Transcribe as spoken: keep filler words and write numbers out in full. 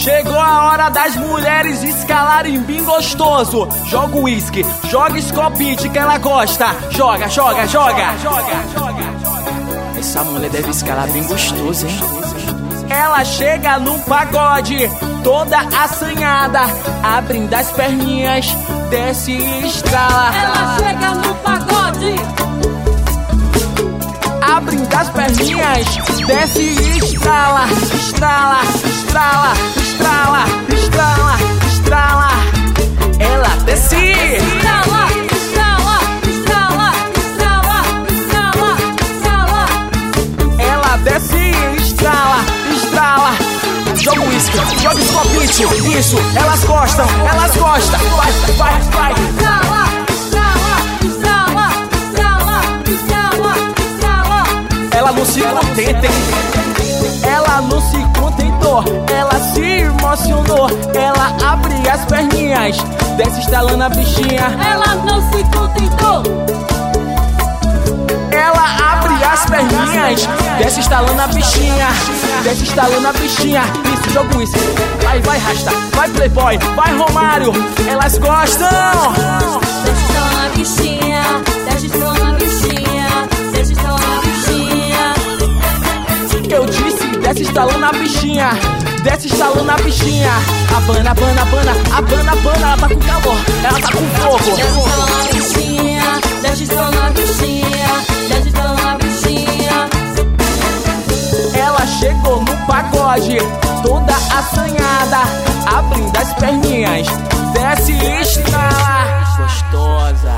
Chegou a hora das mulheres escalarem bem gostoso. Joga o uísque, joga Scopit que ela gosta. Joga, joga, joga, joga, joga. Essa mulher deve escalar bem gostoso, hein? Ela chega no pagode, toda assanhada, abrindo as perninhas, desce e estrala. Ela chega no pagode, abrindo as perninhas, desce e estrala, estrala, estrala, estrala, estrala, estrala. Ela desce, estrala, estrala, estrala, estrala, estrala, estrala. Ela desce e estrala, estrala. Joga o uísque, joga Scopit, isso, elas gostam, elas gostam. Vai, vai, vai. Estrala, estrala, estrala, estrala, estrala, estrala. Ela não se contenta, hein? Ela não se contentou, ela se emocionou. Ela abre as perninhas, desce estalando a bichinha. Ela não se contentou, ela abre as perninhas, desce estalando a bichinha, desce estalando a bichinha. Isso, joga isso. Vai, vai, rasta, vai, playboy, vai, Romário. Elas gostam. desce estalando a bichinha, desce estalando a bichinha, desce estalando a bichinha. Eu disse, desce estalando a bichinha, desce estalando a bichinha. Abana, abana, abana, abana, abana. Ela tá com calor, ela tá com fogo. Desce estalando a bichinha, desce estalando a bichinha, desce estalando a bichinha. Ela chegou no pagode, toda assanhada, abrindo as perninhas, desce e estrala. Gostosa.